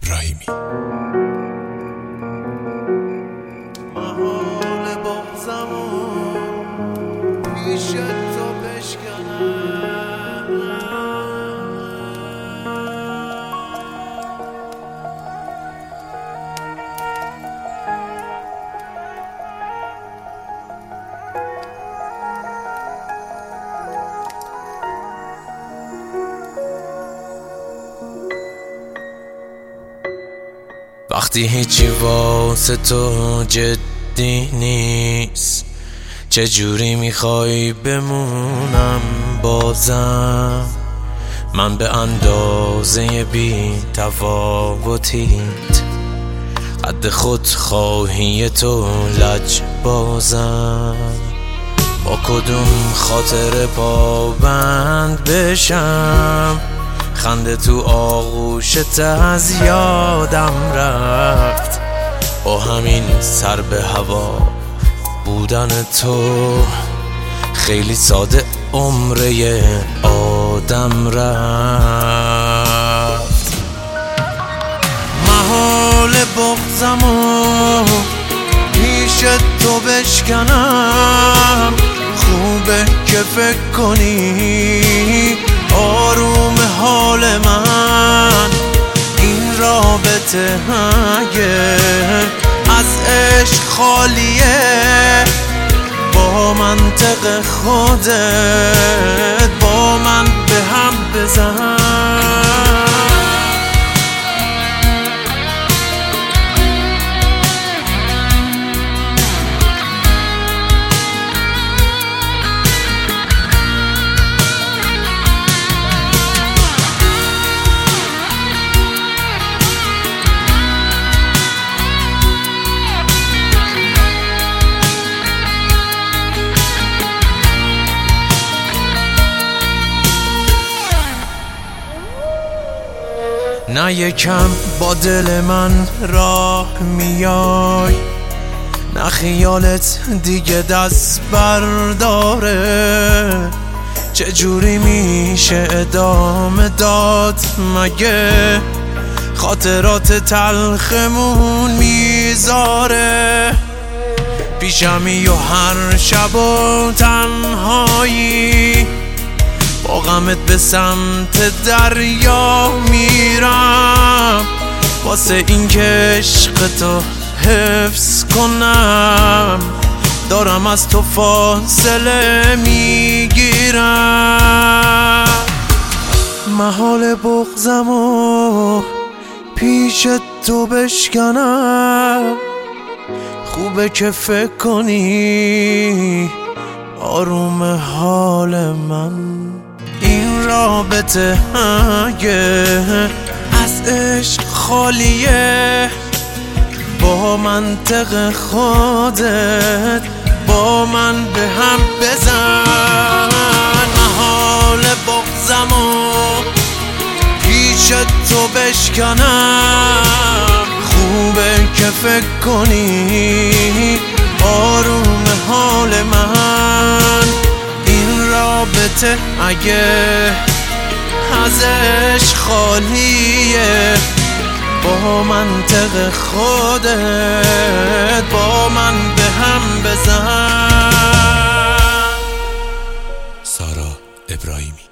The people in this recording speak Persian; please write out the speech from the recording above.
ابراهیمی. محال بغضمو پیش تو بشکنم. وقتی هیچی واسه تو جدی نیست، چجوری میخوای بمونم بازم؟ من به اندازه بی تفاوتیت، قد خودخواهی تو لج بازم. با کدوم خاطر پابند بشم، خنده تو آغوشت از یادم رفت. با همین سر به هوا بودن تو، خیلی ساده عمره آدم رفت. محال بغضمو پیش تو بشکنم. خوبه که فکر کنی آروم حال من. این رابطه اگه از عشق خالیه، با منطق خودت با من به هم بزن. نه یکم با دل من راه میای، نه خیالت دیگه دست برداره. چجوری میشه ادامه داد مگه؟ خاطرات تلخمون میذاره. پیشمی و هر شب و تنهایی، با غمت به سمت دریا میرم. واسه این که عشق تو حفظ کنم، دارم از تو فاصله میگیرم. محال بغضمو پیش تو بشکنم. خوبه که فکر کنی آروم حال من. این رابطه اگه از عشق خالیه، با منطق خودت با من به هم بزن. محال بغضمو پیش تو بشکنم. خوبه که فکر کنی آروم حال من. این رابطه اگه ازش خالیه، با منطق خودت با من به هم بزن. سارا ابراهیمی.